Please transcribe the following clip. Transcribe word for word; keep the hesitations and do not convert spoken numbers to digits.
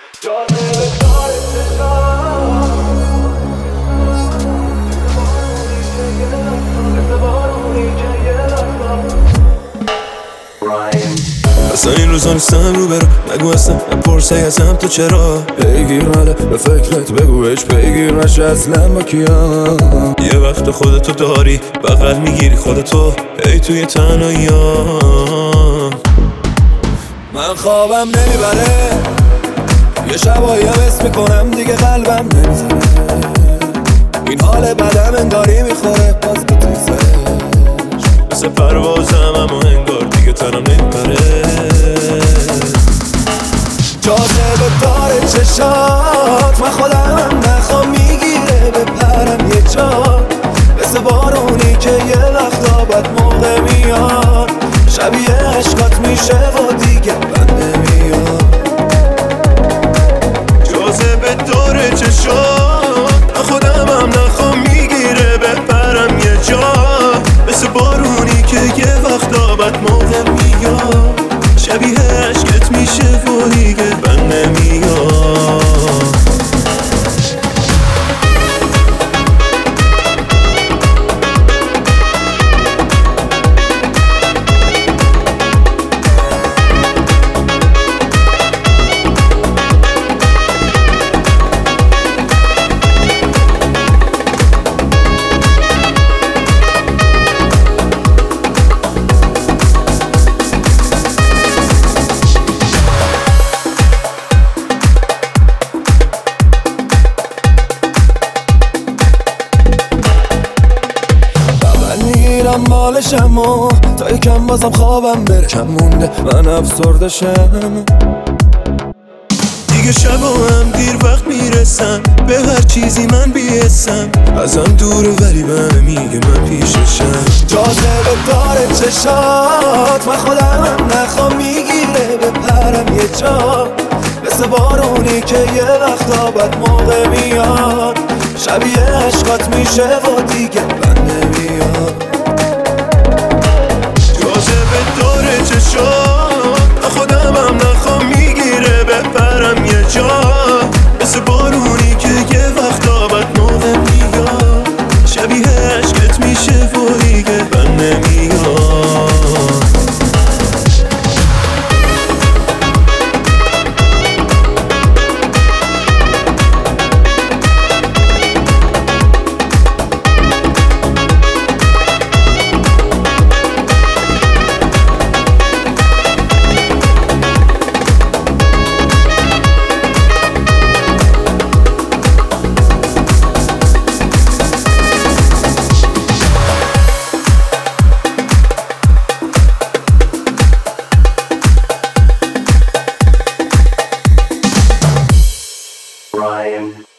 اصلا این روزا نیستم رو برو نگو اصلا نپرسه ازم تو چرا پیگیر نده به فکرت بگو هیچ پیگیر نشه اصلا با کیم. یه وقت خودتو داری بغل میگیری خودتو ای توی تنهاییام. من خوابم نمیبره یه شبایی هم اسم میکنم دیگه قلبم نمیزنه. این حال بدم انگاری میخوره باز به تیزش مثل پروازم اما انگار دیگه تنم نمیپره. جاذبه داره چشات من خودم نخوام میگیره بپرم یه جا مثل بارونی که یه وقتا بد موقع میاد شبیه عشقات میشه و دیگه بد نمیاد. جاذبه داره چشات من خودم هم نخوام میگیره بپرم یه جا مثل بارونی که یه وقتا بد موقع میاد شبیه عشقت میشه و دیگه بد نمیاد. مالشم و تا یکم بازم خوابم بره کم مونده من افسردشم دیگه شب و هم دیر وقت میرسم به هر چیزی من بیسم ازم دوره ولی به میگه من پیششم. جاذبه داره چشات من خودم هم نخوام میگیره بپرم یه جا مثل بارونی که یه وقتا بد موقع میاد شبیه عشقات میشه و دیگه بد نمیاد. جاذبه داره چشات خودم هم نخوام میگیره بپرم یه جا مثل بارونی که یه وقتا بد موقع میاد شبیه عشقت میشه و دیگه بد نمیاد. Ryan.